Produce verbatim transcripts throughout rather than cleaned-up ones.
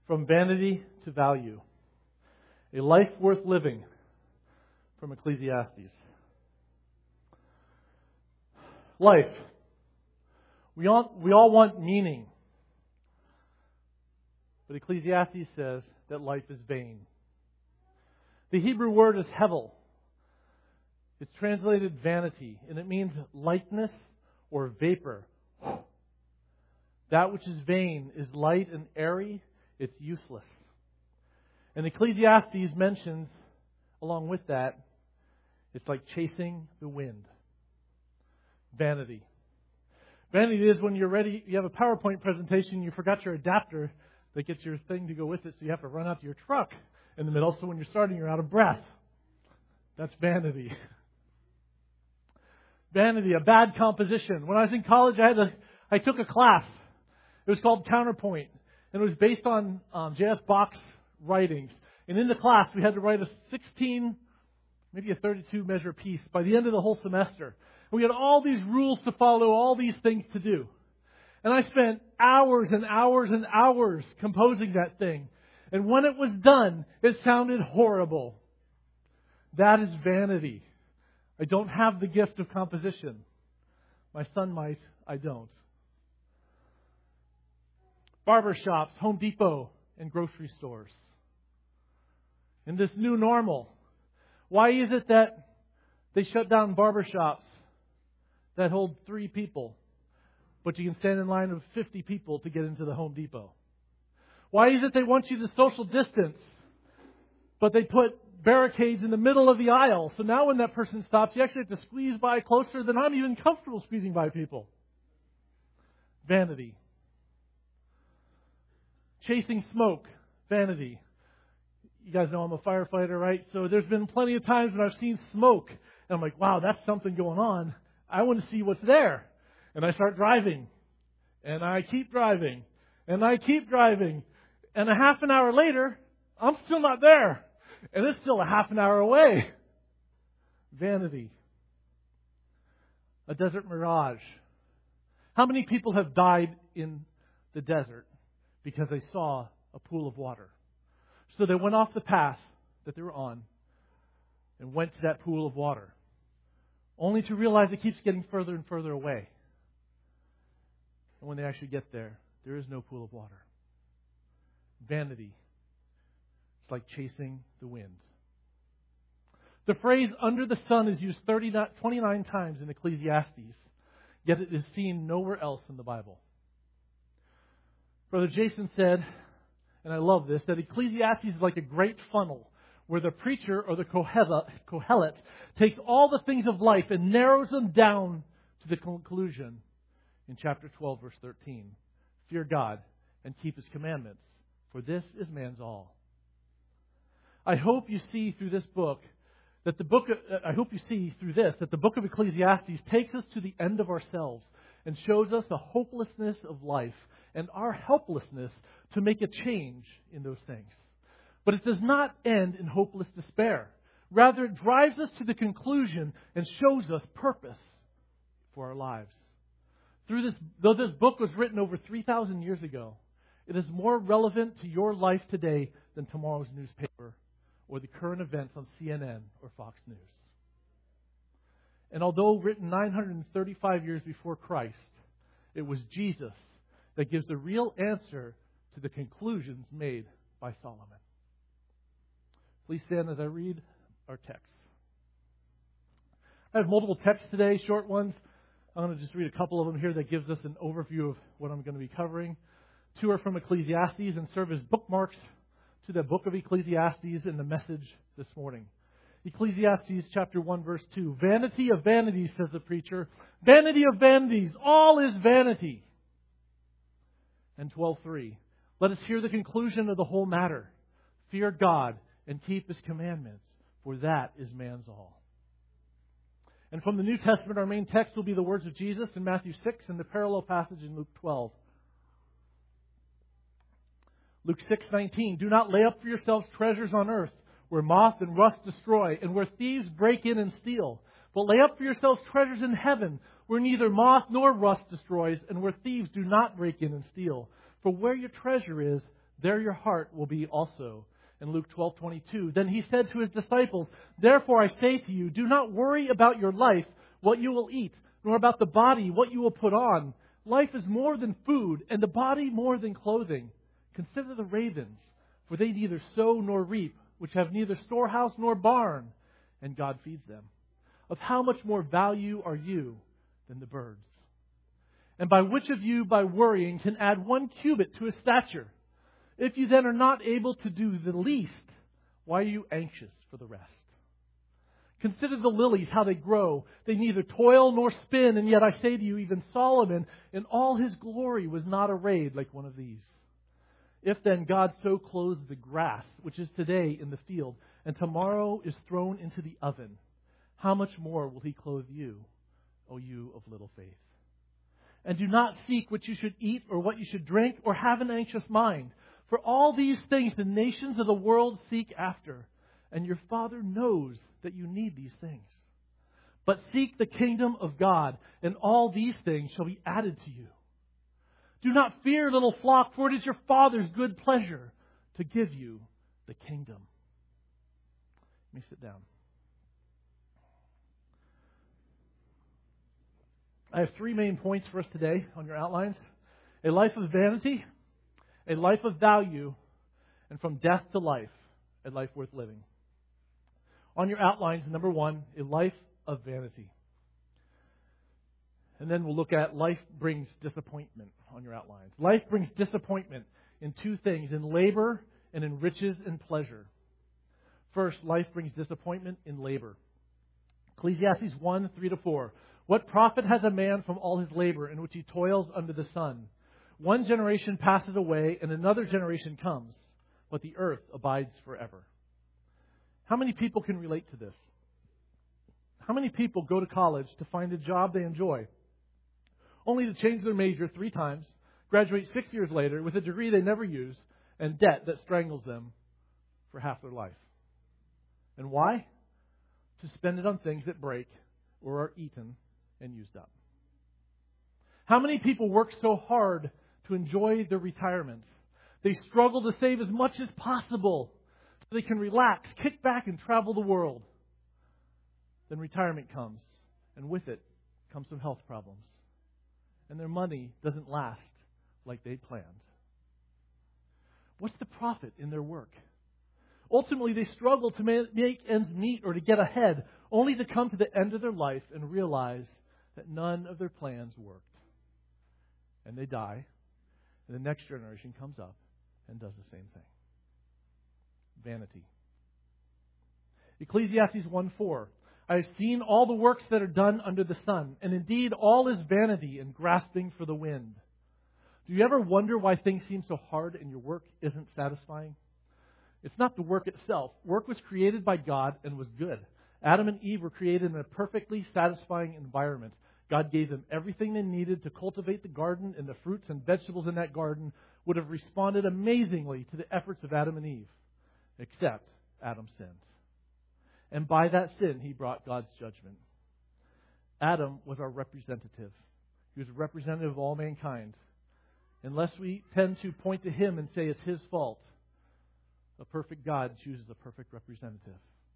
From Vanity to Value. A Life Worth Living from Ecclesiastes. Life. We all, we all want meaning. But Ecclesiastes says that life is vain. The Hebrew word is hevel. It's translated vanity, and it means lightness or vapor. That which is vain is light and airy. It's useless. And Ecclesiastes mentions, along with that, it's like chasing the wind. Vanity. Vanity is when you're ready, you have a PowerPoint presentation, you forgot your adapter that gets your thing to go with it, so you have to run out to your truck in the middle, so when you're starting, you're out of breath. That's vanity. Vanity, a bad composition. When I was in college, I had a, I took a class. It was called Counterpoint, and it was based on um, J S Bach's writings. And in the class, we had to write a sixteen, maybe a thirty-two measure piece by the end of the whole semester. And we had all these rules to follow, all these things to do. And I spent hours and hours and hours composing that thing. And when it was done, it sounded horrible. That is vanity. I don't have the gift of composition. My son might, I don't. Barber shops, Home Depot, and grocery stores. In this new normal, why is it that they shut down barber shops that hold three people, but you can stand in line of fifty people to get into the Home Depot? Why is it they want you to social distance, but they put barricades in the middle of the aisle, so now when that person stops, you actually have to squeeze by closer than I'm even comfortable squeezing by people? Vanity. Chasing smoke. Vanity. You guys know I'm a firefighter, right? So there's been plenty of times when I've seen smoke, and I'm like, wow, that's something going on. I want to see what's there. And I start driving. And I keep driving. And I keep driving. And a half an hour later, I'm still not there. And it's still a half an hour away. Vanity. A desert mirage. How many people have died in the desert because they saw a pool of water? So they went off the path that they were on and went to that pool of water, only to realize it keeps getting further and further away. And when they actually get there, there is no pool of water. Vanity. It's like chasing the wind. The phrase under the sun is used twenty-nine times in Ecclesiastes, yet it is seen nowhere else in the Bible. Brother Jason said, and I love this, that Ecclesiastes is like a great funnel where the preacher or the Kohelet takes all the things of life and narrows them down to the conclusion in chapter twelve, verse thirteen. Fear God and keep His commandments, for this is man's all. I hope you see through this book that the book, I hope you see through this that the book of Ecclesiastes takes us to the end of ourselves and shows us the hopelessness of life and our helplessness to make a change in those things. But it does not end in hopeless despair. Rather, it drives us to the conclusion and shows us purpose for our lives. Through this, though this book was written over three thousand years ago, it is more relevant to your life today than tomorrow's newspaper or the current events on C N N or Fox News. And although written nine hundred thirty-five years before Christ, it was Jesus that gives the real answer to the conclusions made by Solomon. Please stand as I read our text. I have multiple texts today, short ones. I'm going to just read a couple of them here that gives us an overview of what I'm going to be covering. Two are from Ecclesiastes and serve as bookmarks to the book of Ecclesiastes in the message this morning. Ecclesiastes chapter one, verse two. Vanity of vanities, says the preacher. Vanity of vanities. All is vanity. And twelve three. Let us hear the conclusion of the whole matter. Fear God and keep His commandments, for that is man's all. And from the New Testament, our main text will be the words of Jesus in Matthew six and the parallel passage in Luke twelve. Luke six nineteen. Do not lay up for yourselves treasures on earth, where moth and rust destroy, and where thieves break in and steal. But lay up for yourselves treasures in heaven, where neither moth nor rust destroys, and where thieves do not break in and steal. For where your treasure is, there your heart will be also. In Luke twelve twenty-two, then he said to his disciples, therefore I say to you, do not worry about your life, what you will eat, nor about the body, what you will put on. Life is more than food, and the body more than clothing. Consider the ravens, for they neither sow nor reap, which have neither storehouse nor barn, and God feeds them. Of how much more value are you than the birds? And by which of you, by worrying, can add one cubit to his stature? If you then are not able to do the least, why are you anxious for the rest? Consider the lilies, how they grow. They neither toil nor spin, and yet I say to you, even Solomon in all his glory was not arrayed like one of these. If then God so clothes the grass, which is today in the field, and tomorrow is thrown into the oven, how much more will he clothe you, O you of little faith? And do not seek what you should eat or what you should drink, or have an anxious mind. For all these things the nations of the world seek after, and your Father knows that you need these things. But seek the kingdom of God, and all these things shall be added to you. Do not fear, little flock, for it is your Father's good pleasure to give you the kingdom. Let me sit down. I have three main points for us today on your outlines. A life of vanity, a life of value, and from death to life, a life worth living. On your outlines, number one, a life of vanity. And then we'll look at life brings disappointment on your outlines. Life brings disappointment in two things, in labor and in riches and pleasure. First, life brings disappointment in labor. Ecclesiastes one, three to four. What profit has a man from all his labor in which he toils under the sun? One generation passes away and another generation comes, but the earth abides forever. How many people can relate to this? How many people go to college to find a job they enjoy, only to change their major three times, graduate six years later with a degree they never use, and debt that strangles them for half their life? And why? To spend it on things that break or are eaten and used up. How many people work so hard to enjoy their retirement? They struggle to save as much as possible so they can relax, kick back, and travel the world. Then retirement comes, and with it comes some health problems. And their money doesn't last like they planned. What's the profit in their work? Ultimately, they struggle to make ends meet or to get ahead, only to come to the end of their life and realize that none of their plans worked. And they die, and the next generation comes up and does the same thing. Vanity. Ecclesiastes one four. I have seen all the works that are done under the sun, and indeed all is vanity and grasping for the wind. Do you ever wonder why things seem so hard and your work isn't satisfying? It's not the work itself. Work was created by God and was good. Adam and Eve were created in a perfectly satisfying environment. God gave them everything they needed to cultivate the garden, and the fruits and vegetables in that garden would have responded amazingly to the efforts of Adam and Eve, except Adam sinned. And by that sin, he brought God's judgment. Adam was our representative. He was a representative of all mankind. Unless we tend to point to him and say it's his fault, a perfect God chooses a perfect representative.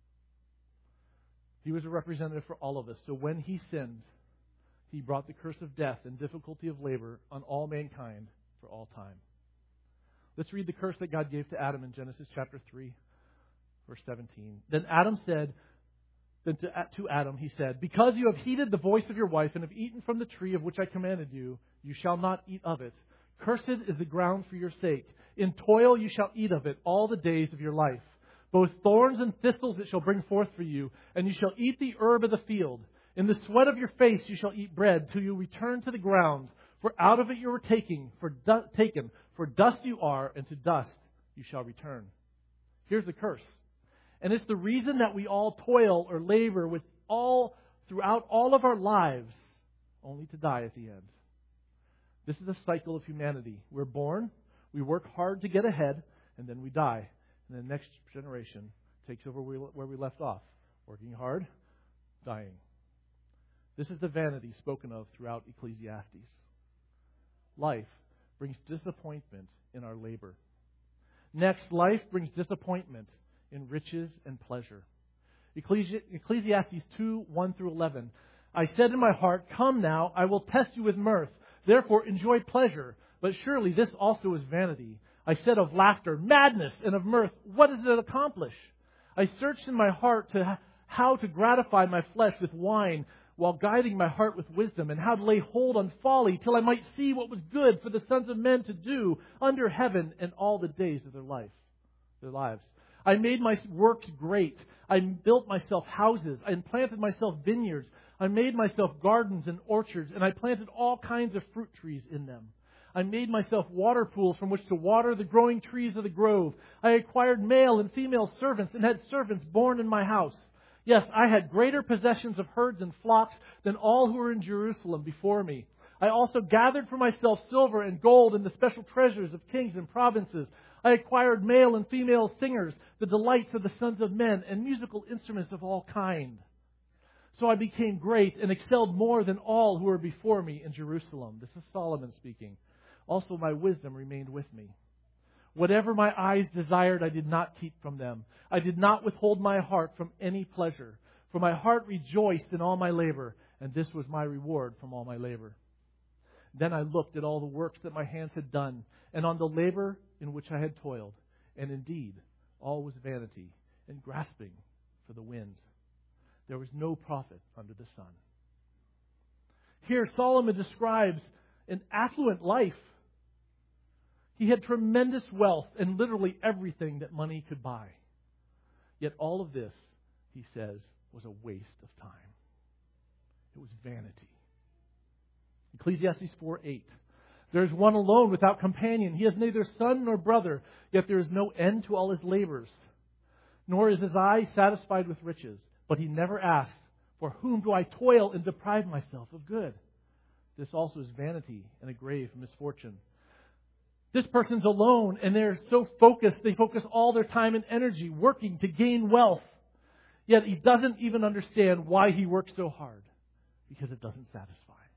He was a representative for all of us. So when he sinned, he brought the curse of death and difficulty of labor on all mankind for all time. Let's read the curse that God gave to Adam in Genesis chapter three, verse seventeen. Then Adam said, then to, to Adam he said, because you have heeded the voice of your wife and have eaten from the tree of which I commanded you, you shall not eat of it. Cursed is the ground for your sake. In toil you shall eat of it all the days of your life. Both thorns and thistles it shall bring forth for you, and you shall eat the herb of the field. In the sweat of your face you shall eat bread, till you return to the ground. For out of it you were taken, for du- taken, for dust you are, and to dust you shall return. Here's the curse. And it's the reason that we all toil or labor with all throughout all of our lives, only to die at the end. This is a cycle of humanity. We're born, we work hard to get ahead, and then we die. And the next generation takes over where we left off. Working hard, dying. This is the vanity spoken of throughout Ecclesiastes. Life brings disappointment in our labor. Next, life brings disappointment in riches and pleasure. Ecclesi- Ecclesiastes two, one through eleven. I said in my heart, come now, I will test you with mirth. Therefore enjoy pleasure. But surely this also is vanity. I said of laughter, madness, and of mirth, what does it accomplish? I searched in my heart to ha- how to gratify my flesh with wine, while guiding my heart with wisdom, and how to lay hold on folly, till I might see what was good for the sons of men to do under heaven in all the days of their life, their lives. I made my works great. I built myself houses. I planted myself vineyards. I made myself gardens and orchards, and I planted all kinds of fruit trees in them. I made myself water pools from which to water the growing trees of the grove. I acquired male and female servants and had servants born in my house. Yes, I had greater possessions of herds and flocks than all who were in Jerusalem before me. I also gathered for myself silver and gold and the special treasures of kings and provinces. I acquired male and female singers, the delights of the sons of men, and musical instruments of all kind. So I became great and excelled more than all who were before me in Jerusalem. This is Solomon speaking. Also my wisdom remained with me. Whatever my eyes desired, I did not keep from them. I did not withhold my heart from any pleasure. For my heart rejoiced in all my labor, and this was my reward from all my labor. Then I looked at all the works that my hands had done, and on the labor in which I had toiled. And indeed, all was vanity and grasping for the wind. There was no profit under the sun. Here Solomon describes an affluent life. He had tremendous wealth and literally everything that money could buy. Yet all of this, he says, was a waste of time. It was vanity. Ecclesiastes four eight. There is one alone without companion. He has neither son nor brother, yet there is no end to all his labors. Nor is his eye satisfied with riches. But he never asks, for whom do I toil and deprive myself of good? This also is vanity and a grave misfortune. This person's alone and they're so focused, they focus all their time and energy working to gain wealth. Yet he doesn't even understand why he works so hard, because it doesn't satisfy.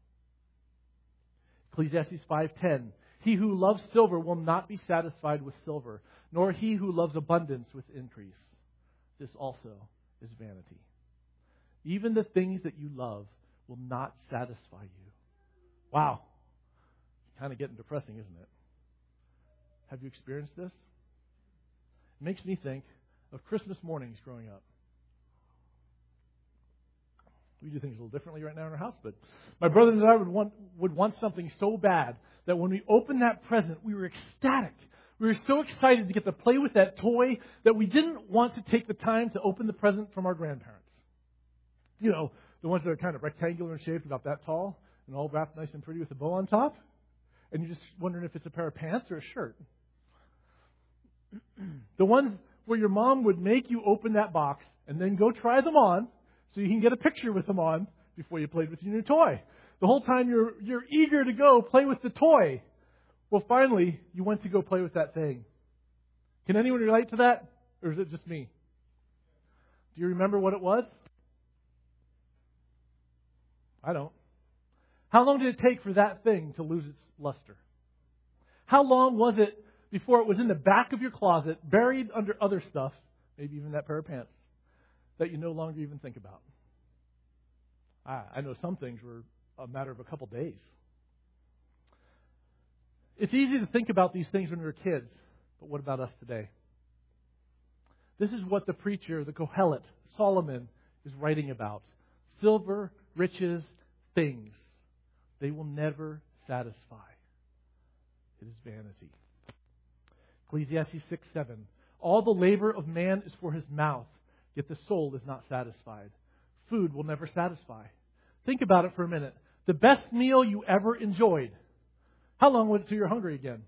Ecclesiastes five ten. He who loves silver will not be satisfied with silver, nor he who loves abundance with increase. This also is vanity. Even the things that you love will not satisfy you. Wow. It's kind of getting depressing, isn't it? Have you experienced this? It makes me think of Christmas mornings growing up. We do things a little differently right now in our house, but my brother and I would want would want something so bad that when we opened that present, we were ecstatic. We were so excited to get to play with that toy that we didn't want to take the time to open the present from our grandparents. You know, the ones that are kind of rectangular and shaped, about that tall, and all wrapped nice and pretty with a bow on top. And you're just wondering if it's a pair of pants or a shirt. The ones where your mom would make you open that box and then go try them on so you can get a picture with them on before you played with your new toy. The whole time you're you're eager to go play with the toy. Well, finally, you went to go play with that thing. Can anyone relate to that? Or is it just me? Do you remember what it was? I don't. How long did it take for that thing to lose its luster? How long was it before it was in the back of your closet, buried under other stuff, maybe even that pair of pants, that you no longer even think about? I, I know some things were a matter of a couple days. It's easy to think about these things when we were kids, but what about us today? This is what the preacher, the Kohelet, Solomon, is writing about. Silver, riches, things. They will never satisfy. It is vanity. Ecclesiastes six seven. All the labor of man is for his mouth, yet the soul is not satisfied. Food will never satisfy. Think about it for a minute. The best meal you ever enjoyed. How long was it till you're hungry again?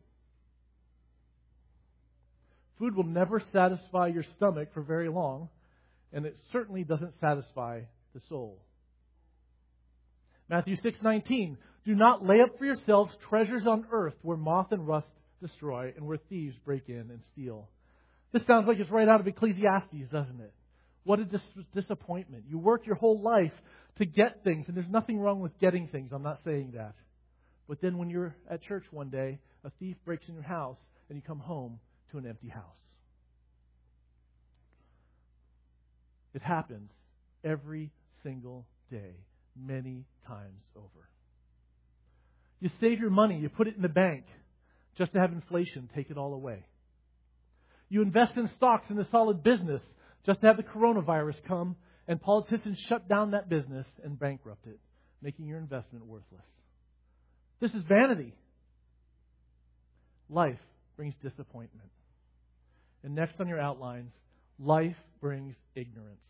Food will never satisfy your stomach for very long, and it certainly doesn't satisfy the soul. Matthew six nineteen. Do not lay up for yourselves treasures on earth where moth and rust destroy and where thieves break in and steal. This sounds like it's right out of Ecclesiastes, doesn't it? What a dis- disappointment. You work your whole life to get things, and there's nothing wrong with getting things. I'm not saying that. But then when you're at church one day, a thief breaks in your house, and you come home to an empty house. It happens every single day, many times over. You save your money, you put it in the bank just to have inflation take it all away. You invest in stocks in a solid business just to have the coronavirus come and politicians shut down that business and bankrupt it, making your investment worthless. This is vanity. Life brings disappointment. And next on your outlines, life brings ignorance.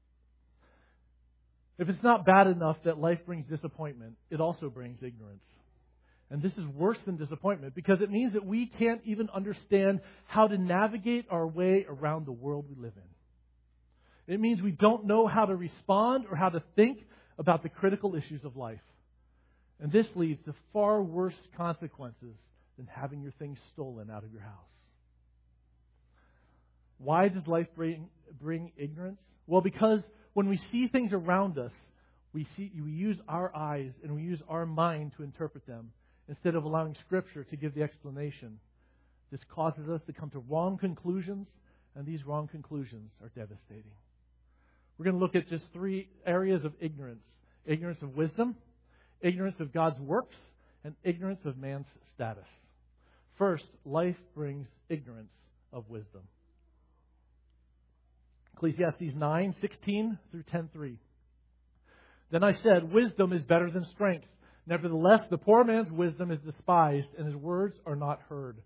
If it's not bad enough that life brings disappointment, it also brings ignorance. And this is worse than disappointment because it means that we can't even understand how to navigate our way around the world we live in. It means we don't know how to respond or how to think about the critical issues of life. And this leads to far worse consequences than having your things stolen out of your house. Why does life bring, bring ignorance? Well, because when we see things around us, we see we use our eyes and we use our mind to interpret them instead of allowing Scripture to give the explanation. This causes us to come to wrong conclusions, and these wrong conclusions are devastating. We're going to look at just three areas of ignorance. Ignorance of wisdom, ignorance of God's works, and ignorance of man's status. First, life brings ignorance of wisdom. Ecclesiastes nine sixteen through ten three. Then I said, wisdom is better than strength. Nevertheless, the poor man's wisdom is despised, and his words are not heard.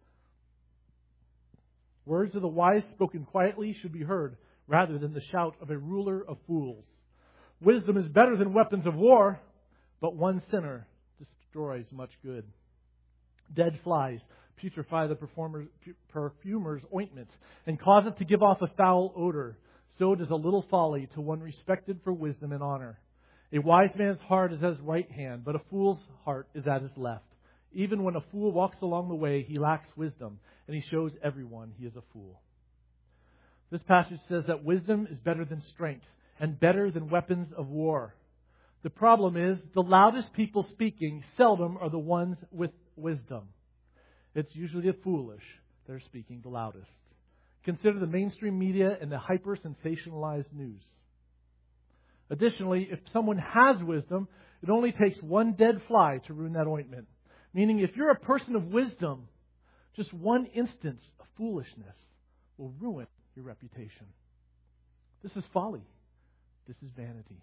Words of the wise spoken quietly should be heard, rather than the shout of a ruler of fools. Wisdom is better than weapons of war, but one sinner destroys much good. Dead flies putrefy the perfumer's ointment and cause it to give off a foul odor. So does a little folly to one respected for wisdom and honor. A wise man's heart is at his right hand, but a fool's heart is at his left. Even when a fool walks along the way, he lacks wisdom, and he shows everyone he is a fool. This passage says that wisdom is better than strength and better than weapons of war. The problem is the loudest people speaking seldom are the ones with wisdom. It's usually the foolish that are speaking the loudest. Consider the mainstream media and the hyper-sensationalized news. Additionally, if someone has wisdom, it only takes one dead fly to ruin that ointment. Meaning, if you're a person of wisdom, just one instance of foolishness will ruin your reputation. This is folly. This is vanity.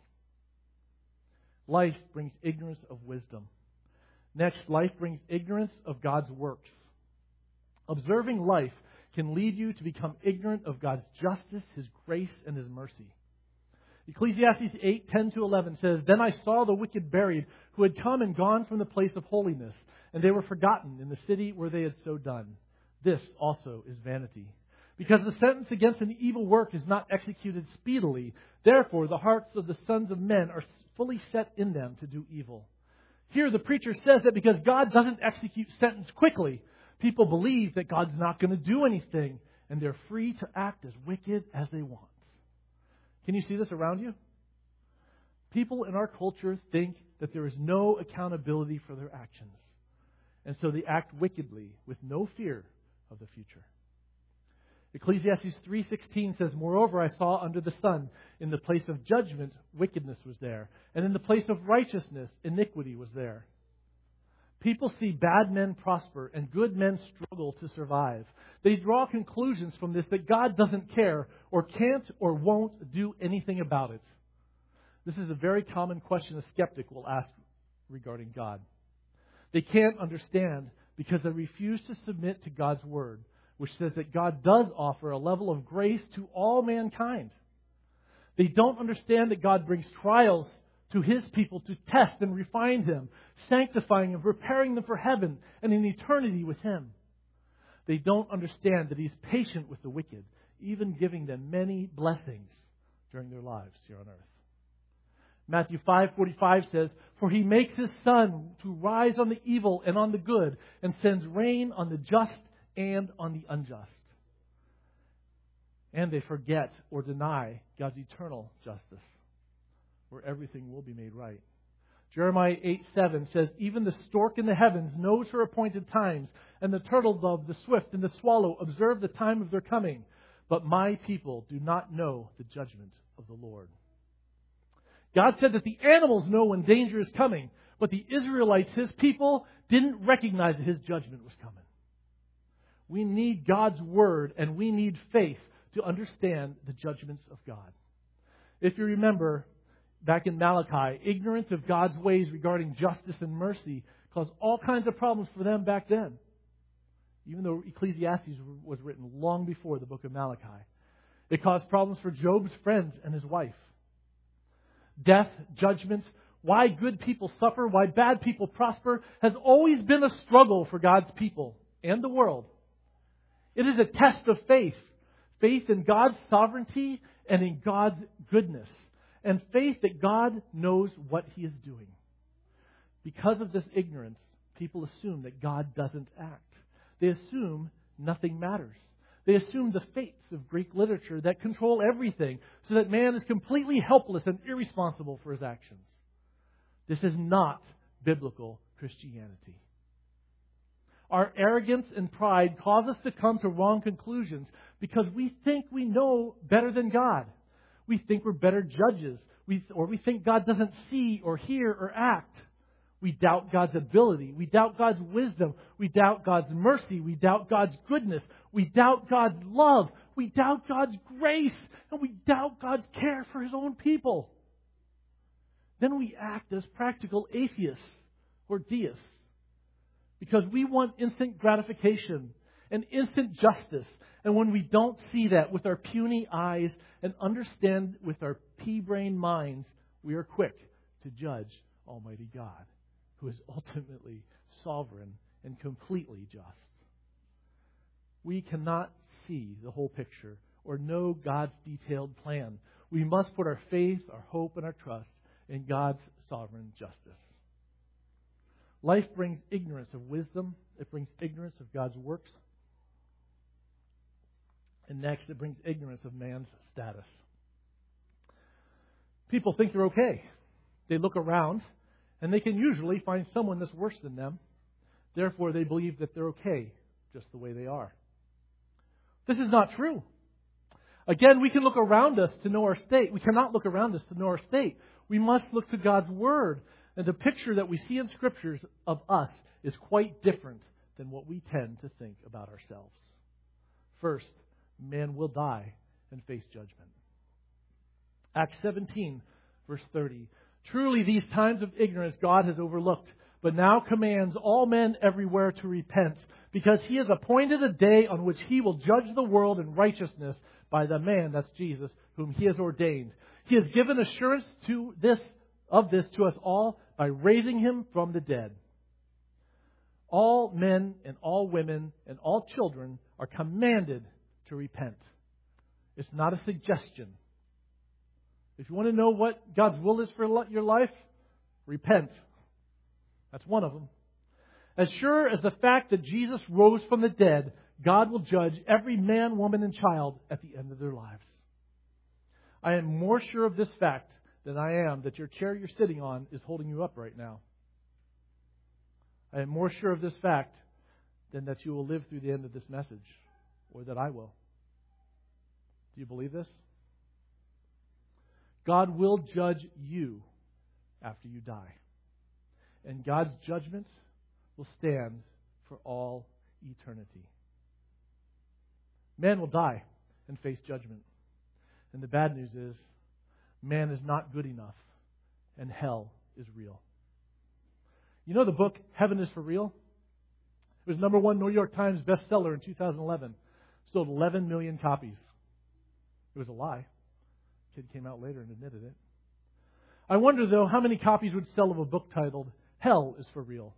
Life brings ignorance of wisdom. Next, life brings ignorance of God's works. Observing life can lead you to become ignorant of God's justice, His grace, and His mercy. Ecclesiastes eight ten to eleven says, Then I saw the wicked buried, who had come and gone from the place of holiness, and they were forgotten in the city where they had so done. This also is vanity. Because the sentence against an evil work is not executed speedily, therefore the hearts of the sons of men are fully set in them to do evil. Here the preacher says that because God doesn't execute sentence quickly, people believe that God's not going to do anything, and they're free to act as wicked as they want. Can you see this around you? People in our culture think that there is no accountability for their actions. And so they act wickedly with no fear of the future. Ecclesiastes three sixteen says, Moreover, I saw under the sun, in the place of judgment, wickedness was there. And in the place of righteousness, iniquity was there. People see bad men prosper and good men struggle to survive. They draw conclusions from this that God doesn't care or can't or won't do anything about it. This is a very common question a skeptic will ask regarding God. They can't understand because they refuse to submit to God's word, which says that God does offer a level of grace to all mankind. They don't understand that God brings trials to His people to test and refine them, sanctifying and preparing them for heaven and in eternity with Him. They don't understand that He's patient with the wicked, even giving them many blessings during their lives here on earth. Matthew five forty-five says, For He makes His sun to rise on the evil and on the good, and sends rain on the just and on the unjust. And they forget or deny God's eternal justice, where everything will be made right. Jeremiah eight seven says, even the stork in the heavens knows her appointed times, and the turtle dove, the swift, and the swallow observe the time of their coming. But my people do not know the judgment of the Lord. God said that the animals know when danger is coming, but the Israelites, His people, didn't recognize that His judgment was coming. We need God's Word and we need faith to understand the judgments of God. If you remember, back in Malachi, ignorance of God's ways regarding justice and mercy caused all kinds of problems for them back then. Even though Ecclesiastes was written long before the book of Malachi. It caused problems for Job's friends and his wife. Death, judgments, why good people suffer, why bad people prosper, has always been a struggle for God's people and the world. It is a test of faith. Faith in God's sovereignty and in God's goodness. And faith that God knows what He is doing. Because of this ignorance, people assume that God doesn't act. They assume nothing matters. They assume the fates of Greek literature that control everything, so that man is completely helpless and irresponsible for his actions. This is not biblical Christianity. Our arrogance and pride cause us to come to wrong conclusions because we think we know better than God. We think we're better judges, we, or we think God doesn't see or hear or act. We doubt God's ability. We doubt God's wisdom. We doubt God's mercy. We doubt God's goodness. We doubt God's love. We doubt God's grace. And we doubt God's care for His own people. Then we act as practical atheists or deists because we want instant gratification and instant justice. And when we don't see that with our puny eyes and understand with our pea-brain minds, we are quick to judge Almighty God, who is ultimately sovereign and completely just. We cannot see the whole picture or know God's detailed plan. We must put our faith, our hope, and our trust in God's sovereign justice. Life brings ignorance of wisdom. It brings ignorance of God's works. And next, it brings ignorance of man's status. People think they're okay. They look around, and they can usually find someone that's worse than them. Therefore, they believe that they're okay just the way they are. This is not true. Again, we can look around us to know our state. We cannot look around us to know our state. We must look to God's Word. And the picture that we see in Scriptures of us is quite different than what we tend to think about ourselves. First, man will die and face judgment. Acts seventeen, verse thirty. Truly these times of ignorance God has overlooked, but now commands all men everywhere to repent, because He has appointed a day on which He will judge the world in righteousness by the man, that's Jesus, whom He has ordained. He has given assurance to this of this to us all by raising Him from the dead. All men and all women and all children are commanded to repent. It's not a suggestion. If you want to know what God's will is for your life, repent. That's one of them. As sure as the fact that Jesus rose from the dead, God will judge every man, woman, and child at the end of their lives. I am more sure of this fact than I am that your chair you're sitting on is holding you up right now. I am more sure of this fact than that you will live through the end of this message, or that I will. Do you believe this? God will judge you after you die. And God's judgment will stand for all eternity. Man will die and face judgment. And the bad news is, man is not good enough, and hell is real. You know the book, Heaven is for Real? It was number one New York Times bestseller in two thousand eleven. Sold eleven million copies. It was a lie. The kid came out later and admitted it. I wonder, though, how many copies would sell of a book titled, Hell is for Real?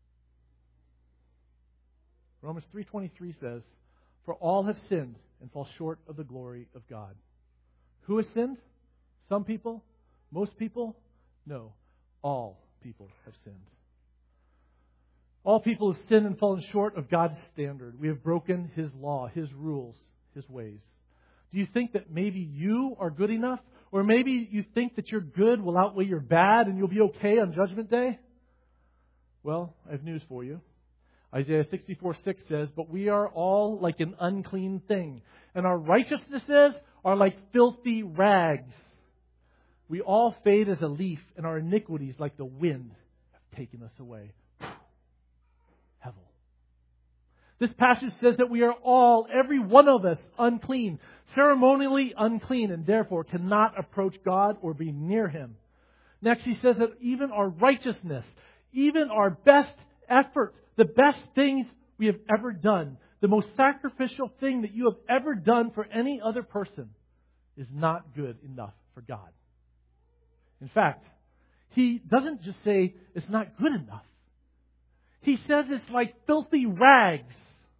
Romans three twenty-three says, for all have sinned and fall short of the glory of God. Who has sinned? Some people? Most people? No. All people have sinned. All people have sinned and fallen short of God's standard. We have broken His law, His rules, His ways. Do you think that maybe you are good enough? Or maybe you think that your good will outweigh your bad and you'll be okay on Judgment Day. Well, I have news for you. Isaiah sixty-four six says, "But we are all like an unclean thing, and our righteousnesses are like filthy rags. We all fade as a leaf, and our iniquities like the wind have taken us away." Hevel. This passage says that we are all, every one of us, unclean, ceremonially unclean, and therefore cannot approach God or be near Him. Next, he says that even our righteousness, even our best effort, the best things we have ever done, the most sacrificial thing that you have ever done for any other person, is not good enough for God. In fact, he doesn't just say it's not good enough. He says it's like filthy rags.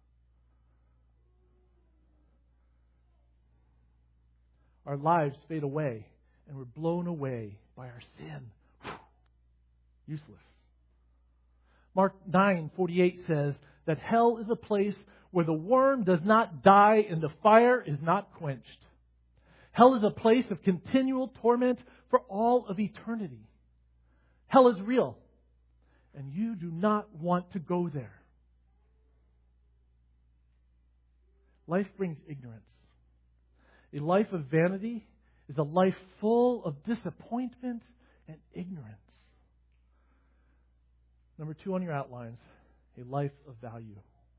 Our lives fade away, and we're blown away by our sin. Useless. Mark nine forty-eight says that hell is a place where the worm does not die and the fire is not quenched. Hell is a place of continual torment for all of eternity. Hell is real, and you do not want to go there. Life brings ignorance. A life of vanity is a life full of disappointment and ignorance. Number two on your outlines, a life of value.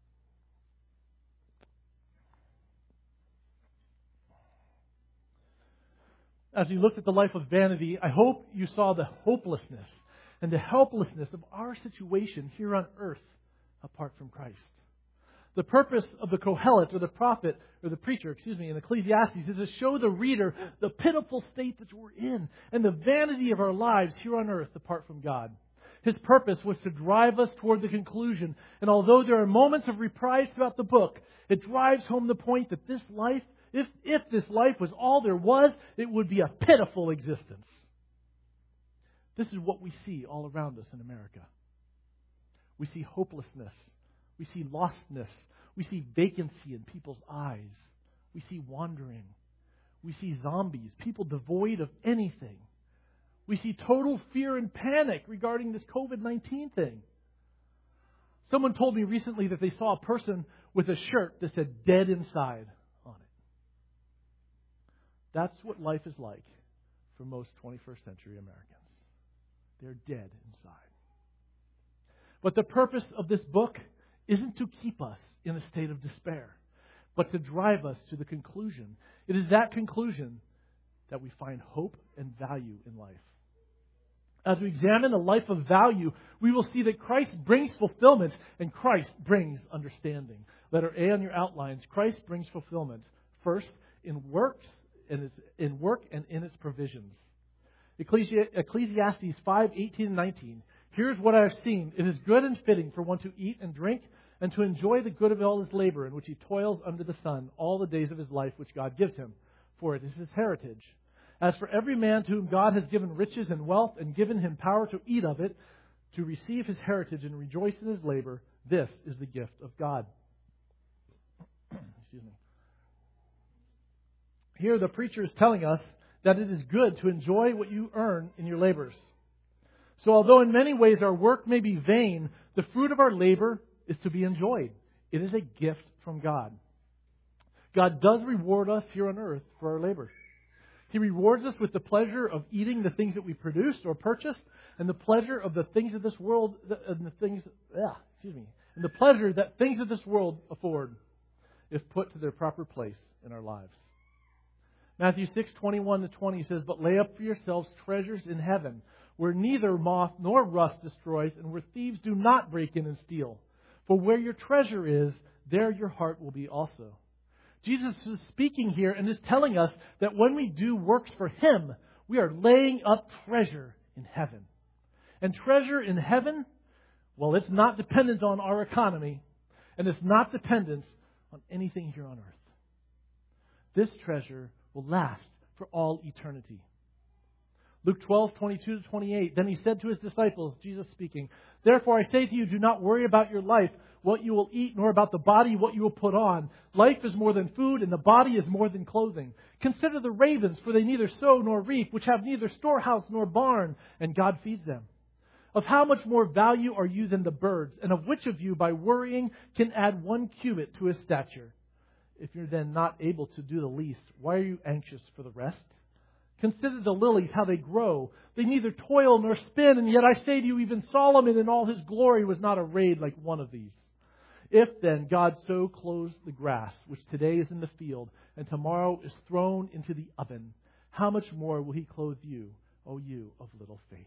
As we looked at the life of vanity, I hope you saw the hopelessness and the helplessness of our situation here on earth apart from Christ. The purpose of the Kohelet, or the prophet, or the preacher, excuse me, in Ecclesiastes is to show the reader the pitiful state that we're in and the vanity of our lives here on earth apart from God. His purpose was to drive us toward the conclusion. And although there are moments of reprise throughout the book, it drives home the point that this life, if, if this life was all there was, it would be a pitiful existence. This is what we see all around us in America. We see hopelessness. We see lostness. We see vacancy in people's eyes. We see wandering. We see zombies, people devoid of anything. We see total fear and panic regarding this covid nineteen thing. Someone told me recently that they saw a person with a shirt that said "dead inside" on it. That's what life is like for most twenty-first century Americans. They're dead inside. But the purpose of this book isn't to keep us in a state of despair, but to drive us to the conclusion. It is that conclusion that we find hope and value in life. As we examine a life of value, we will see that Christ brings fulfillment and Christ brings understanding. Letter A on your outlines. Christ brings fulfillment. First, in works, and its, in work and in its provisions. Ecclesi- Ecclesiastes five eighteen and nineteen. Here's what I have seen. It is good and fitting for one to eat and drink and to enjoy the good of all his labor in which he toils under the sun all the days of his life which God gives him. For it is his heritage. As for every man to whom God has given riches and wealth and given him power to eat of it, to receive his heritage and rejoice in his labor, this is the gift of God. Excuse me. Here the preacher is telling us that it is good to enjoy what you earn in your labors. So although in many ways our work may be vain, the fruit of our labor is to be enjoyed. It is a gift from God. God does reward us here on earth for our labor. He rewards us with the pleasure of eating the things that we produced or purchased, and the pleasure of the things of this world, and the things, yeah, excuse me, and the pleasure that things of this world afford, if put to their proper place in our lives. Matthew six twenty-one to twenty says, "But lay up for yourselves treasures in heaven, where neither moth nor rust destroys, and where thieves do not break in and steal. For where your treasure is, there your heart will be also." Jesus is speaking here and is telling us that when we do works for Him, we are laying up treasure in heaven. And treasure in heaven, well, it's not dependent on our economy, and it's not dependent on anything here on earth. This treasure will last for all eternity. Luke twelve, twenty-two to twenty-eight. Then He said to His disciples, Jesus speaking, "Therefore I say to you, do not worry about your life, what you will eat, nor about the body what you will put on. Life is more than food, and the body is more than clothing. Consider the ravens, for they neither sow nor reap, which have neither storehouse nor barn, and God feeds them. Of how much more value are you than the birds? And of which of you, by worrying, can add one cubit to his stature? If you're then not able to do the least, why are you anxious for the rest? Consider the lilies, how they grow. They neither toil nor spin, and yet I say to you, even Solomon in all his glory was not arrayed like one of these. If then God so clothes the grass, which today is in the field, and tomorrow is thrown into the oven, how much more will he clothe you, O you of little faith?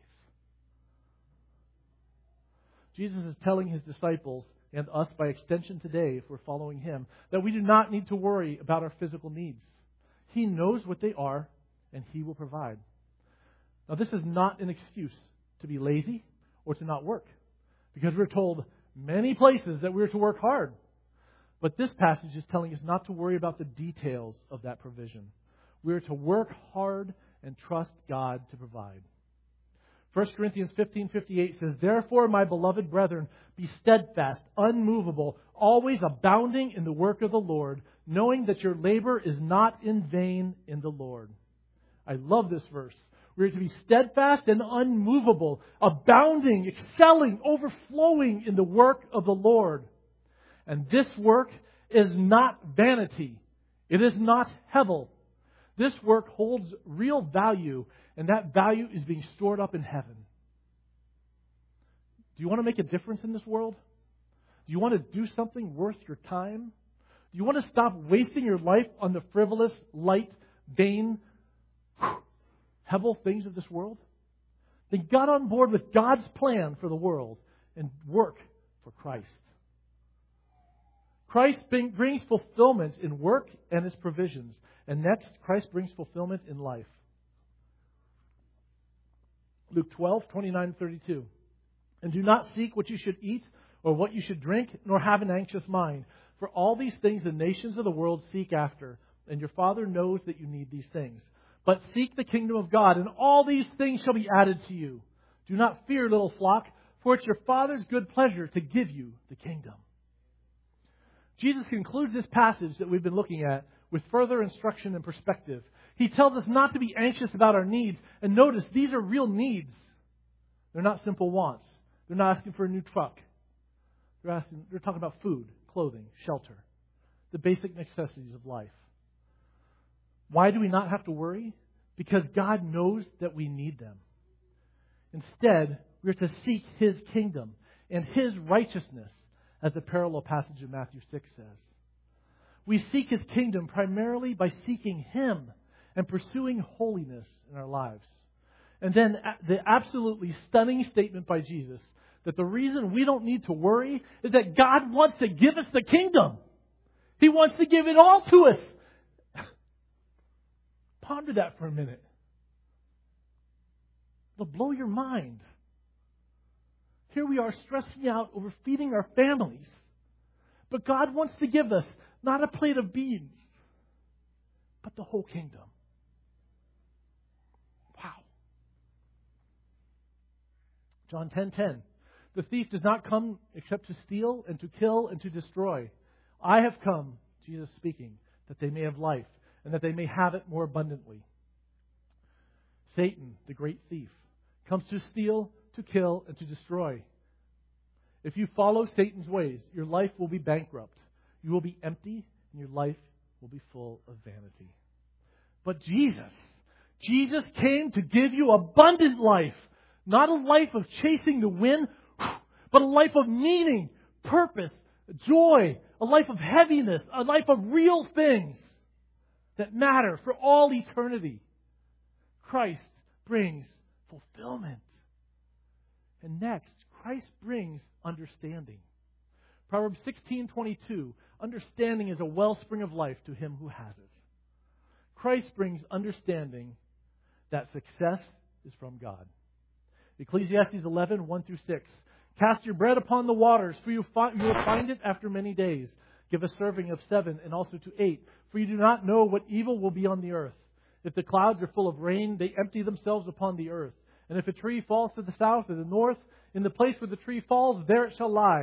Jesus is telling his disciples, and us by extension today, if we're following him, that we do not need to worry about our physical needs. He knows what they are, and he will provide. Now, this is not an excuse to be lazy or to not work, because we're told many places that we're to work hard. But this passage is telling us not to worry about the details of that provision. We're to work hard and trust God to provide. First Corinthians fifteen fifty-eight says, Therefore, my beloved brethren, be steadfast, unmovable, always abounding in the work of the Lord, knowing that your labor is not in vain in the Lord. I love this verse. We're to be steadfast and unmovable, abounding, excelling, overflowing in the work of the Lord. And this work is not vanity. It is not hevel. This work holds real value, and that value is being stored up in heaven. Do you want to make a difference in this world? Do you want to do something worth your time? Do you want to stop wasting your life on the frivolous, light, vain, hevel things of this world? Then get on board with God's plan for the world and work for Christ. Christ brings fulfillment in work and His provisions. And next, Christ brings fulfillment in life. Luke twelve, twenty-nine and thirty-two. And do not seek what you should eat or what you should drink, nor have an anxious mind. For all these things the nations of the world seek after, and your Father knows that you need these things. But seek the kingdom of God, and all these things shall be added to you. Do not fear, little flock, for it's your Father's good pleasure to give you the kingdom. Jesus concludes this passage that we've been looking at with further instruction and perspective. He tells us not to be anxious about our needs. And notice, these are real needs. They're not simple wants. They're not asking for a new truck. They're asking, they're talking about food, clothing, shelter, the basic necessities of life. Why do we not have to worry? Because God knows that we need them. Instead, we are to seek His kingdom and His righteousness, as the parallel passage in Matthew six says. We seek His kingdom primarily by seeking Him and pursuing holiness in our lives. And then the absolutely stunning statement by Jesus that the reason we don't need to worry is that God wants to give us the kingdom. He wants to give it all to us. Ponder that for a minute. It'll blow your mind. Here we are stressing out over feeding our families. But God wants to give us not a plate of beans, but the whole kingdom. Wow. John ten ten. The thief does not come except to steal and to kill and to destroy. I have come, Jesus speaking, that they may have life and that they may have it more abundantly. Satan, the great thief, comes to steal, to kill, and to destroy. If you follow Satan's ways, your life will be bankrupt. You will be empty, and your life will be full of vanity. But Jesus, Jesus came to give you abundant life. Not a life of chasing the wind, but a life of meaning, purpose, joy, a life of heaviness, a life of real things that matter for all eternity. Christ brings fulfillment. And next, Christ brings understanding. Proverbs sixteen twenty-two. Understanding is a wellspring of life to him who has it. Christ brings understanding that success is from God. Ecclesiastes eleven, one through six. Cast your bread upon the waters, for you will find it after many days. Give a serving of seven and also to eight, for you do not know what evil will be on the earth. If the clouds are full of rain, they empty themselves upon the earth. And if a tree falls to the south or the north, in the place where the tree falls, there it shall lie.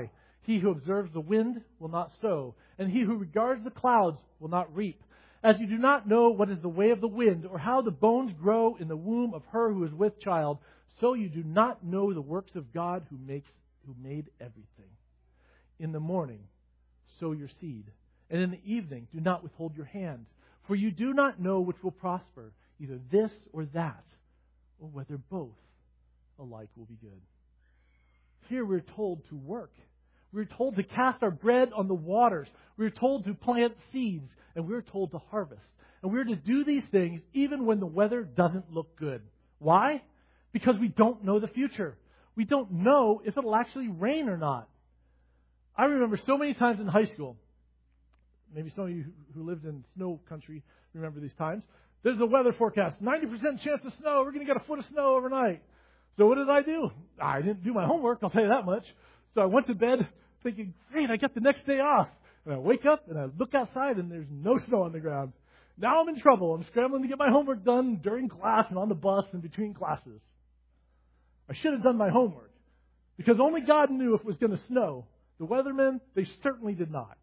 He who observes the wind will not sow, and he who regards the clouds will not reap. As you do not know what is the way of the wind, or how the bones grow in the womb of her who is with child, so you do not know the works of God who makes who made everything. In the morning, sow your seed, and in the evening, do not withhold your hand, for you do not know which will prosper, either this or that, or whether both alike will be good. Here we're told to work. We're told to cast our bread on the waters. We're told to plant seeds, and we're told to harvest. And we're to do these things even when the weather doesn't look good. Why? Because we don't know the future. We don't know if it'll actually rain or not. I remember so many times in high school, maybe some of you who lived in snow country remember these times, there's a weather forecast, ninety percent chance of snow, we're going to get a foot of snow overnight. So what did I do? I didn't do my homework, I'll tell you that much. So I went to bed thinking, great, I got the next day off. And I wake up and I look outside and there's no snow on the ground. Now I'm in trouble. I'm scrambling to get my homework done during class and on the bus and between classes. I should have done my homework because only God knew if it was going to snow. The weathermen, they certainly did not.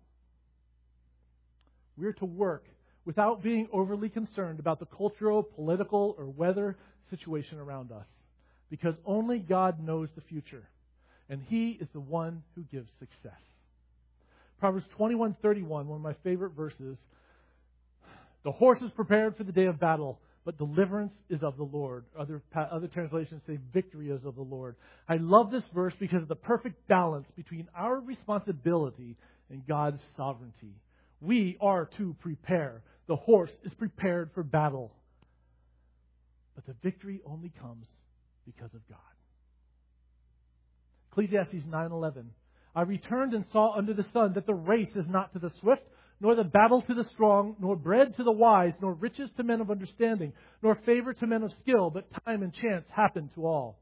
We're to work without being overly concerned about the cultural, political, or weather situation around us because only God knows the future, and He is the one who gives success. Proverbs twenty-one thirty-one, one of my favorite verses. The horse is prepared for the day of battle, but deliverance is of the Lord. Other, other translations say victory is of the Lord. I love this verse because of the perfect balance between our responsibility and God's sovereignty. We are to prepare. The horse is prepared for battle. But the victory only comes because of God. Ecclesiastes nine eleven. I returned and saw under the sun that the race is not to the swift, nor the battle to the strong, nor bread to the wise, nor riches to men of understanding, nor favor to men of skill, but time and chance happen to all.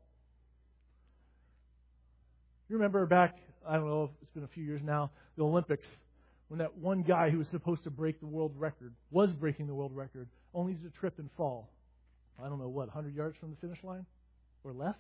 You remember back, I don't know, it's been a few years now, the Olympics, when that one guy who was supposed to break the world record, was breaking the world record, only to trip and fall. I don't know, what, one hundred yards from the finish line? Or less?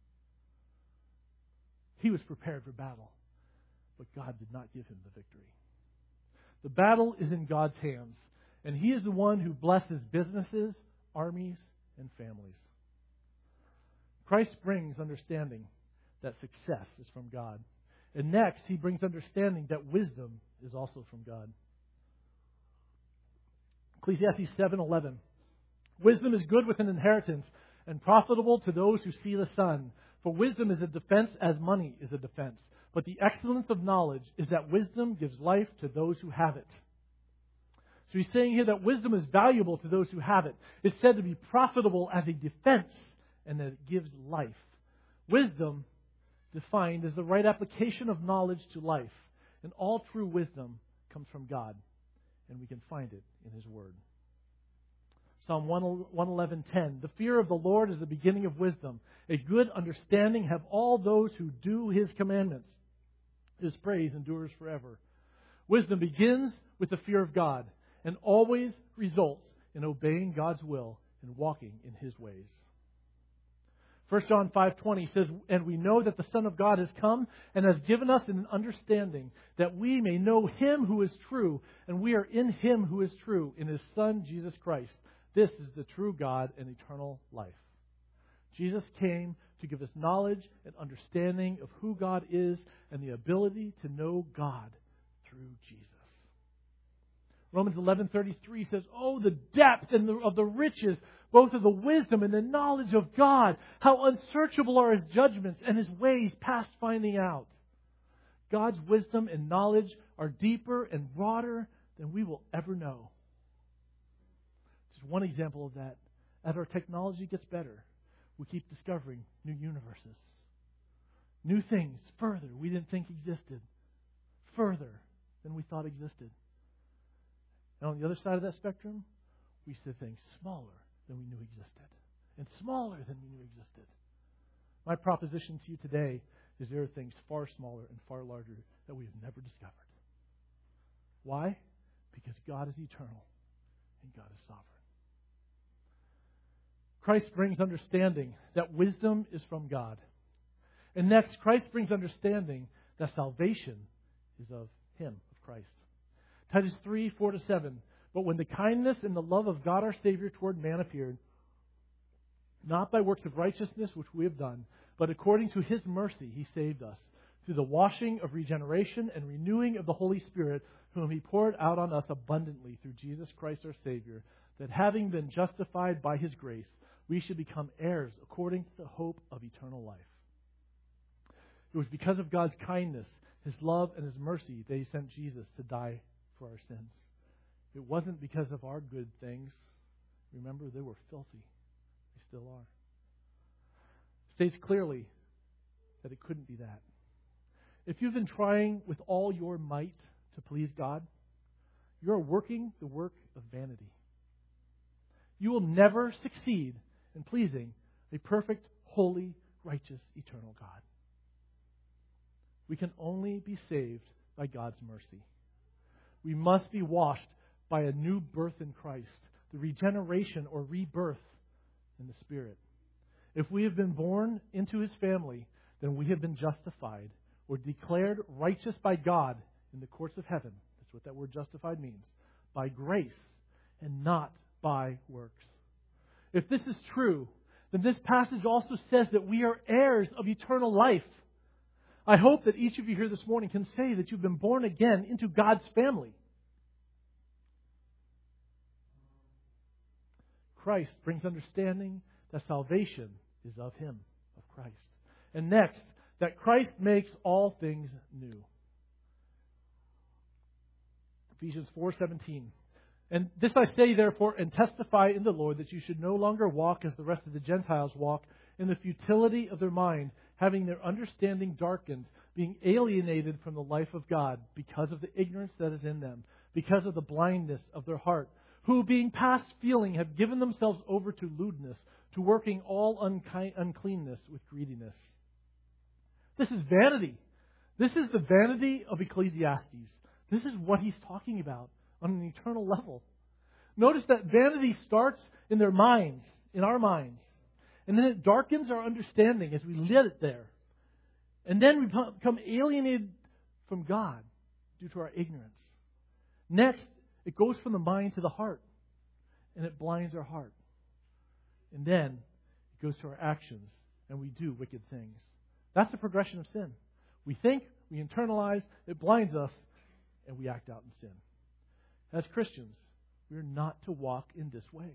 He was prepared for battle, but God did not give him the victory. The battle is in God's hands, and He is the one who blesses businesses, armies, and families. Christ brings understanding that success is from God. And next, He brings understanding that wisdom is also from God. Ecclesiastes seven eleven. Wisdom is good with an inheritance, and profitable to those who see the sun. For wisdom is a defense as money is a defense. But the excellence of knowledge is that wisdom gives life to those who have it. So he's saying here that wisdom is valuable to those who have it. It's said to be profitable as a defense and that it gives life. Wisdom, defined as the right application of knowledge to life. And all true wisdom comes from God. And we can find it in His Word. Psalm one eleven ten. The fear of the Lord is the beginning of wisdom. A good understanding have all those who do His commandments. His praise endures forever. Wisdom begins with the fear of God and always results in obeying God's will and walking in His ways. First John five twenty says, and we know that the Son of God has come and has given us an understanding that we may know Him who is true, and we are in Him who is true, in His Son Jesus Christ. This is the true God and eternal life. Jesus came to give us knowledge and understanding of who God is and the ability to know God through Jesus. Romans eleven thirty-three says, oh, the depth and the, of the riches, both of the wisdom and the knowledge of God. How unsearchable are His judgments and His ways past finding out. God's wisdom and knowledge are deeper and broader than we will ever know. Just one example of that. As our technology gets better, we keep discovering new universes. New things further we didn't think existed. Further than we thought existed. And on the other side of that spectrum, we see things smaller than we knew existed. And smaller than we knew existed. My proposition to you today is there are things far smaller and far larger that we have never discovered. Why? Because God is eternal and God is sovereign. Christ brings understanding that wisdom is from God. And next, Christ brings understanding that salvation is of Him, of Christ. Titus three, four to seven. But when the kindness and the love of God our Savior toward man appeared, not by works of righteousness which we have done, but according to His mercy He saved us, through the washing of regeneration and renewing of the Holy Spirit, whom He poured out on us abundantly through Jesus Christ our Savior, that having been justified by His grace, we should become heirs according to the hope of eternal life. It was because of God's kindness, His love, and His mercy that He sent Jesus to die for our sins. It wasn't because of our good things. Remember, they were filthy. They still are. It states clearly that it couldn't be that. If you've been trying with all your might to please God, you're working the work of vanity. You will never succeed in pleasing a perfect, holy, righteous, eternal God. We can only be saved by God's mercy. We must be washed by a new birth in Christ, the regeneration or rebirth in the Spirit. If we have been born into His family, then we have been justified or declared righteous by God in the courts of heaven. That's what that word justified means. By grace and not by works. If this is true, then this passage also says that we are heirs of eternal life. I hope that each of you here this morning can say that you've been born again into God's family. Christ brings understanding that salvation is of Him, of Christ. And next, that Christ makes all things new. Ephesians four seventeen. And this I say, therefore, and testify in the Lord, that you should no longer walk as the rest of the Gentiles walk, in the futility of their mind, having their understanding darkened, being alienated from the life of God because of the ignorance that is in them, because of the blindness of their heart, who, being past feeling, have given themselves over to lewdness, to working all unki- uncleanness with greediness. This is vanity. This is the vanity of Ecclesiastes. This is what he's talking about on an eternal level. Notice that vanity starts in their minds, in our minds. And then it darkens our understanding as we let it there. And then we become alienated from God due to our ignorance. Next, it goes from the mind to the heart. And it blinds our heart. And then it goes to our actions. And we do wicked things. That's the progression of sin. We think, we internalize, it blinds us, and we act out in sin. As Christians, we are not to walk in this way.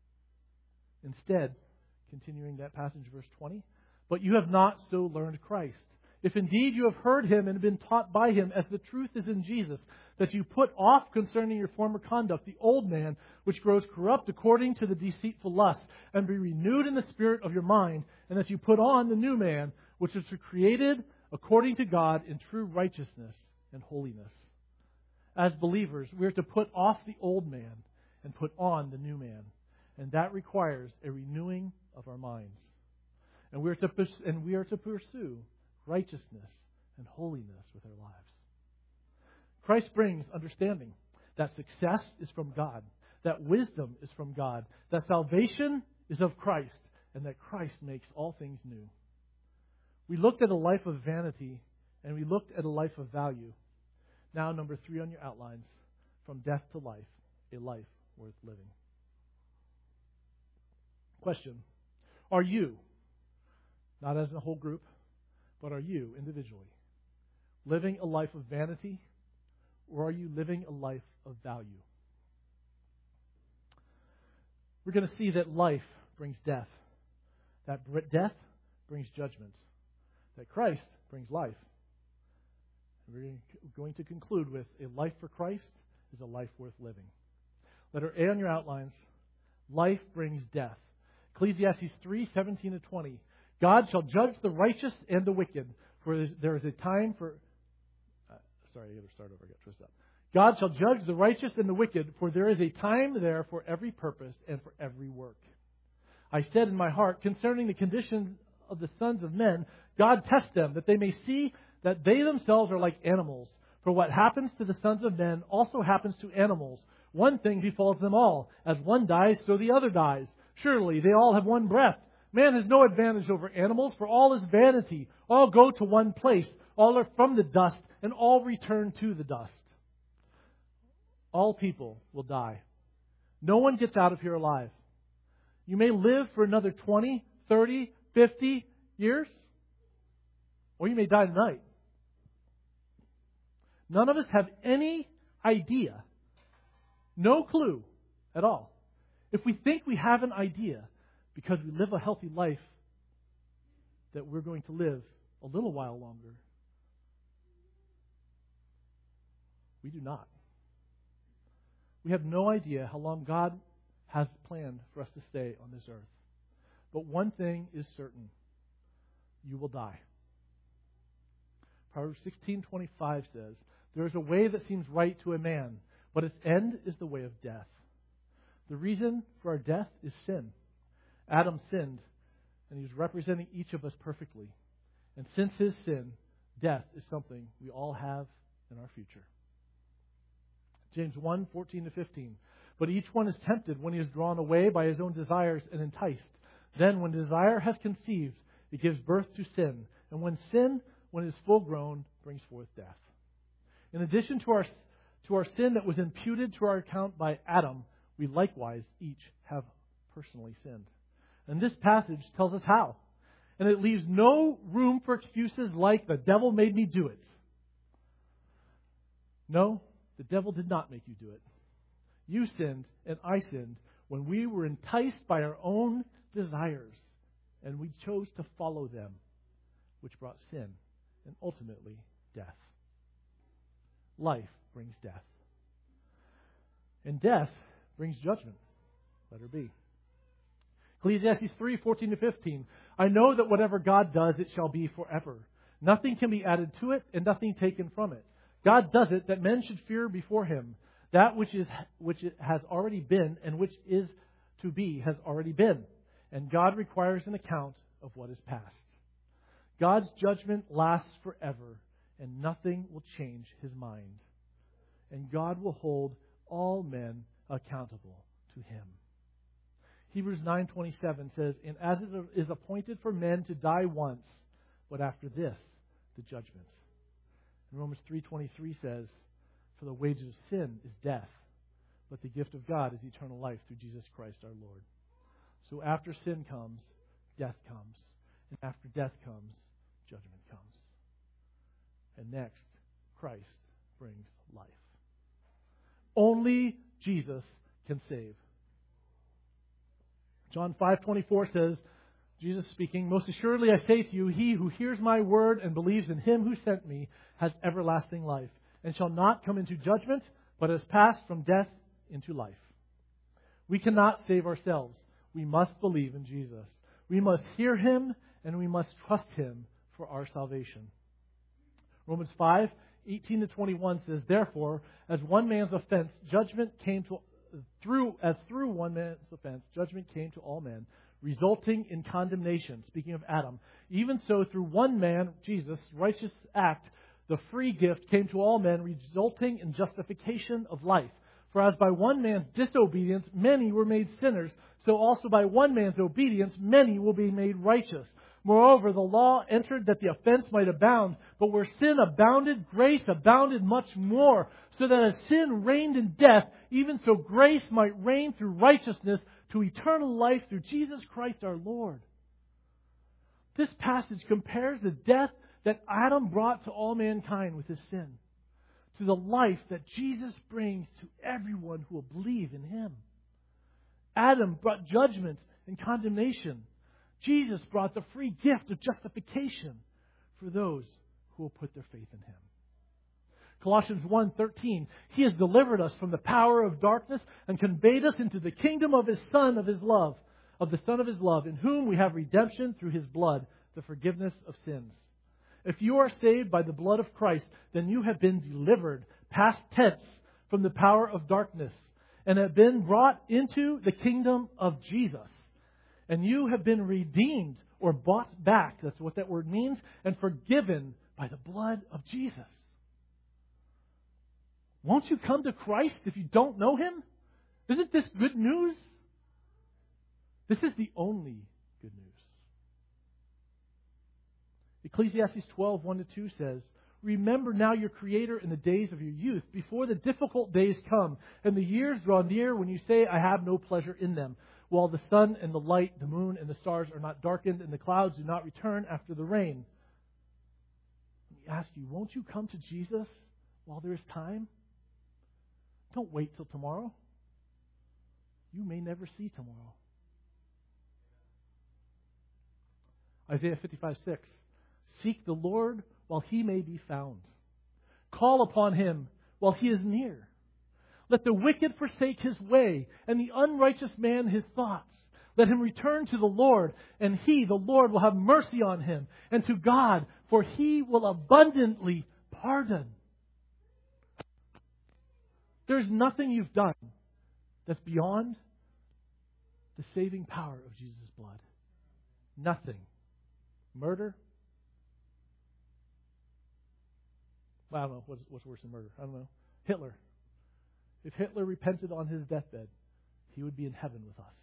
Instead, continuing that passage, verse twenty, but you have not so learned Christ. If indeed you have heard Him and been taught by Him, as the truth is in Jesus, that you put off concerning your former conduct the old man, which grows corrupt according to the deceitful lust, and be renewed in the spirit of your mind, and that you put on the new man, which is created according to God in true righteousness and holiness. As believers, we are to put off the old man and put on the new man. And that requires a renewing of our minds. And we are to, pers- and we are to pursue righteousness and holiness with our lives. Christ brings understanding that success is from God, that wisdom is from God, that salvation is of Christ, and that Christ makes all things new. We looked at a life of vanity, and we looked at a life of value. Now, number three on your outlines, from death to life, a life worth living. Question, are you, not as a whole group, but are you individually, living a life of vanity, or are you living a life of value? We're going to see that life brings death, that death brings judgment, that Christ brings life. We're going to conclude with a life for Christ is a life worth living. Letter A on your outlines. Life brings death. Ecclesiastes three seventeen to twenty. God shall judge the righteous and the wicked, for there is a time for... Uh, sorry, I got to start over. I got twisted up. God shall judge the righteous and the wicked, for there is a time there for every purpose and for every work. I said in my heart, concerning the condition of the sons of men, God tests them, that they may see that they themselves are like animals. For what happens to the sons of men also happens to animals. One thing befalls them all. As one dies, so the other dies. Surely they all have one breath. Man has no advantage over animals, for all is vanity. All go to one place. All are from the dust, and all return to the dust. All people will die. No one gets out of here alive. You may live for another twenty, thirty, fifty years, or you may die tonight. None of us have any idea, no clue at all. If we think we have an idea because we live a healthy life that we're going to live a little while longer, we do not. We have no idea how long God has planned for us to stay on this earth. But one thing is certain. You will die. Proverbs sixteen twenty-five says, there is a way that seems right to a man, but its end is the way of death. The reason for our death is sin. Adam sinned, and he was representing each of us perfectly. And since his sin, death is something we all have in our future. James one, fourteen to fifteen. But each one is tempted when he is drawn away by his own desires and enticed. Then when desire has conceived, it gives birth to sin. And when sin, when it is full grown, brings forth death. In addition to our, to our sin that was imputed to our account by Adam, we likewise each have personally sinned. And this passage tells us how. And it leaves no room for excuses like, the devil made me do it. No, the devil did not make you do it. You sinned and I sinned when we were enticed by our own desires and we chose to follow them, which brought sin and ultimately death. Life brings death. And death brings judgment. Let her be. Ecclesiastes three, fourteen to fifteen. I know that whatever God does, it shall be forever. Nothing can be added to it and nothing taken from it. God does it that men should fear before Him. That which is which has already been and which is to be has already been. And God requires an account of what is past. God's judgment lasts forever, and nothing will change His mind. And God will hold all men accountable to Him. Hebrews nine twenty-seven says, and as it is appointed for men to die once, but after this, the judgment. And Romans three twenty-three says, for the wages of sin is death, but the gift of God is eternal life through Jesus Christ our Lord. So after sin comes, death comes. And after death comes, judgment comes. And next, Christ brings life. Only Jesus can save. John five twenty-four says, Jesus speaking, most assuredly I say to you, he who hears my word and believes in him who sent me has everlasting life, and shall not come into judgment, but has passed from death into life. We cannot save ourselves. We must believe in Jesus. We must hear Him, and we must trust Him for our salvation. Romans five, eighteen to twenty-one says, therefore, as one man's offense, judgment came to through as through one man's offense, judgment came to all men, resulting in condemnation. Speaking of Adam, even so through one man, Jesus' righteous act, the free gift came to all men, resulting in justification of life. For as by one man's disobedience many were made sinners, so also by one man's obedience many will be made righteous. Moreover, the law entered that the offense might abound, but where sin abounded, grace abounded much more, so that as sin reigned in death, even so grace might reign through righteousness to eternal life through Jesus Christ our Lord. This passage compares the death that Adam brought to all mankind with his sin to the life that Jesus brings to everyone who will believe in Him. Adam brought judgment and condemnation. Jesus brought the free gift of justification for those who will put their faith in Him. Colossians one thirteen, He has delivered us from the power of darkness and conveyed us into the kingdom of His Son of His love, of the Son of His love, in whom we have redemption through His blood, the forgiveness of sins. If you are saved by the blood of Christ, then you have been delivered, past tense, from the power of darkness and have been brought into the kingdom of Jesus. And you have been redeemed or bought back, that's what that word means, and forgiven by the blood of Jesus. Won't you come to Christ if you don't know Him? Isn't this good news? This is the only good news. Ecclesiastes twelve, one to two says, Remember now your Creator in the days of your youth, before the difficult days come, and the years draw near when you say, I have no pleasure in them, while the sun and the light, the moon and the stars are not darkened, and the clouds do not return after the rain. Let me ask you, won't you come to Jesus while there is time? Don't wait till tomorrow. You may never see tomorrow. Isaiah fifty-five six. Seek the Lord while He may be found. Call upon Him while He is near. Let the wicked forsake his way, and the unrighteous man his thoughts. Let him return to the Lord, and He, the Lord, will have mercy on him, and to God, for He will abundantly pardon. There's nothing you've done that's beyond the saving power of Jesus' blood. Nothing. Murder? I don't know. What's, what's worse than murder? I don't know. Hitler. If Hitler repented on his deathbed, he would be in heaven with us.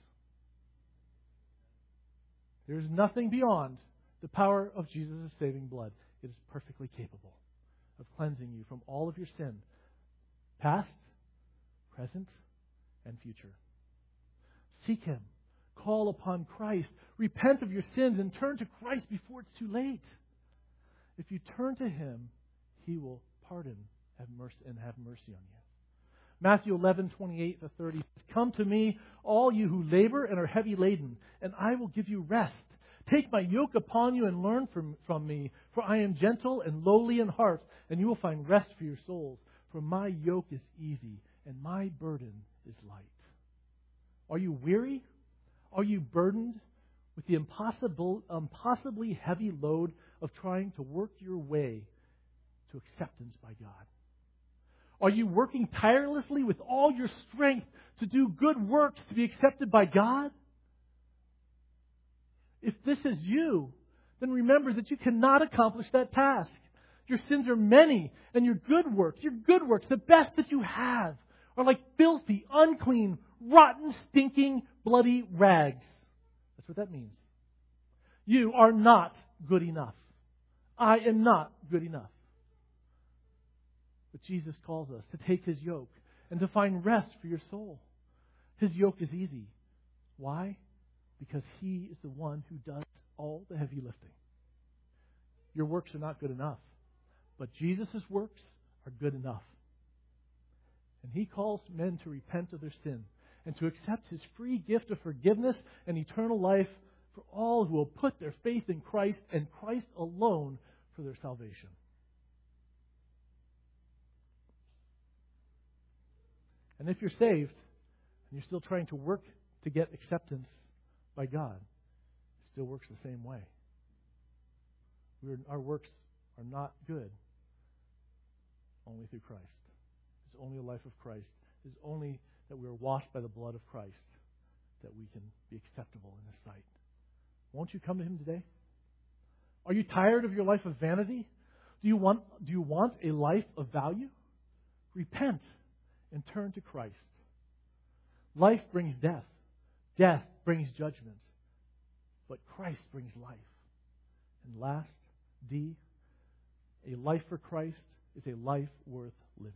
There is nothing beyond the power of Jesus' saving blood. It is perfectly capable of cleansing you from all of your sin, past, present, and future. Seek Him. Call upon Christ. Repent of your sins and turn to Christ before it's too late. If you turn to Him, He will pardon have mercy, and have mercy on you. Matthew eleven twenty-eight to thirty. Come to me, all you who labor and are heavy laden, and I will give you rest. Take my yoke upon you and learn from, from me, for I am gentle and lowly in heart, and you will find rest for your souls. For my yoke is easy, and my burden is light. Are you weary? Are you burdened with the impossible, impossibly heavy load of trying to work your way to acceptance by God? Are you working tirelessly with all your strength to do good works to be accepted by God? If this is you, then remember that you cannot accomplish that task. Your sins are many, and your good works, your good works, the best that you have, are like filthy, unclean, rotten, stinking, bloody rags. That's what that means. You are not good enough. I am not good enough. But Jesus calls us to take His yoke and to find rest for your soul. His yoke is easy. Why? Because He is the one who does all the heavy lifting. Your works are not good enough, but Jesus' works are good enough. And He calls men to repent of their sin and to accept His free gift of forgiveness and eternal life for all who will put their faith in Christ and Christ alone for their salvation. And if you're saved and you're still trying to work to get acceptance by God, it still works the same way. We're, our works are not good only through Christ. It's only a life of Christ. It's only that we are washed by the blood of Christ that we can be acceptable in His sight. Won't you come to Him today? Are you tired of your life of vanity? Do you want, do you want a life of value? Repent and turn to Christ. Life brings death. Death brings judgment. But Christ brings life. And last, D, a life for Christ is a life worth living.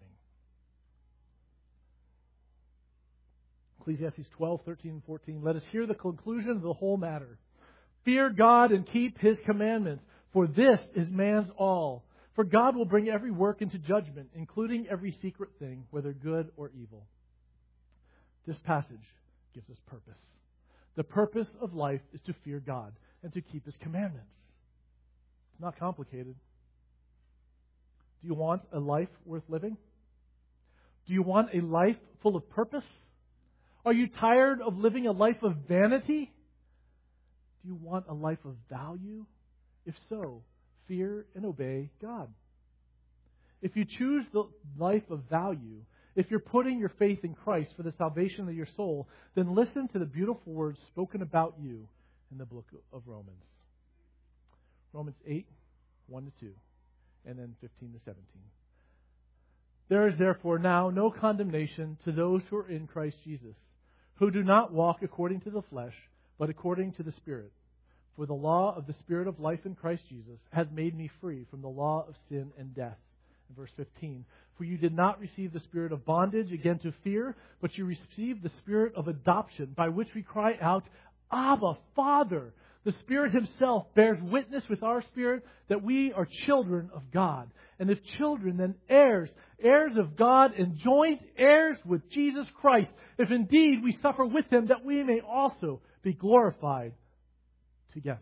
Ecclesiastes twelve, thirteen, and fourteen. Let us hear the conclusion of the whole matter. Fear God and keep His commandments, for this is man's all. For God will bring every work into judgment, including every secret thing, whether good or evil. This passage gives us purpose. The purpose of life is to fear God and to keep His commandments. It's not complicated. Do you want a life worth living? Do you want a life full of purpose? Are you tired of living a life of vanity? Do you want a life of value? If so, fear and obey God. If you choose the life of value, if you're putting your faith in Christ for the salvation of your soul, then listen to the beautiful words spoken about you in the book of Romans. Romans eight, one to two, and then fifteen to seventeen. There is therefore now no condemnation to those who are in Christ Jesus, who do not walk according to the flesh, but according to the Spirit. For the law of the Spirit of life in Christ Jesus has made me free from the law of sin and death. In verse fifteen, for you did not receive the spirit of bondage again to fear, but you received the spirit of adoption, by which we cry out, Abba, Father. The Spirit Himself bears witness with our spirit that we are children of God. And if children, then heirs, heirs of God and joint heirs with Jesus Christ, if indeed we suffer with Him, that we may also be glorified together.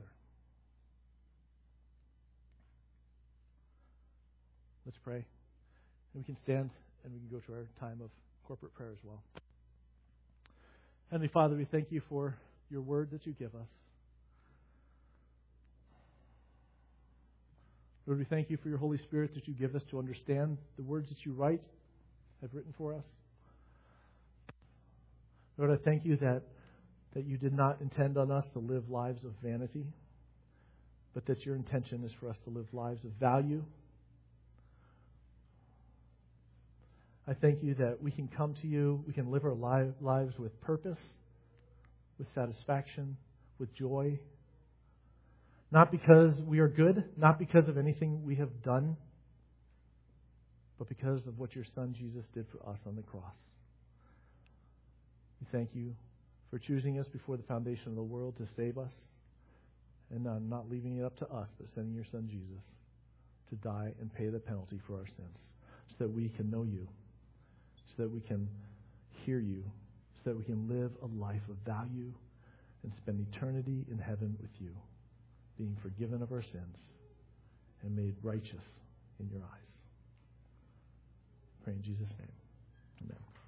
Let's pray. And we can stand and we can go to our time of corporate prayer as well. Heavenly Father, we thank You for Your word that You give us. Lord, we thank You for Your Holy Spirit that You give us to understand the words that You write, have written for us. Lord, I thank You that, that You did not intend on us to live lives of vanity, but that Your intention is for us to live lives of value. I thank You that we can come to You, we can live our li- lives with purpose, with satisfaction, with joy. Not because we are good, not because of anything we have done, but because of what Your Son Jesus did for us on the cross. We thank You for choosing us before the foundation of the world to save us, and uh, not leaving it up to us, but sending Your Son Jesus to die and pay the penalty for our sins, so that we can know You, so that we can hear You, so that we can live a life of value and spend eternity in heaven with You, being forgiven of our sins and made righteous in Your eyes. Pray in Jesus' name. Amen.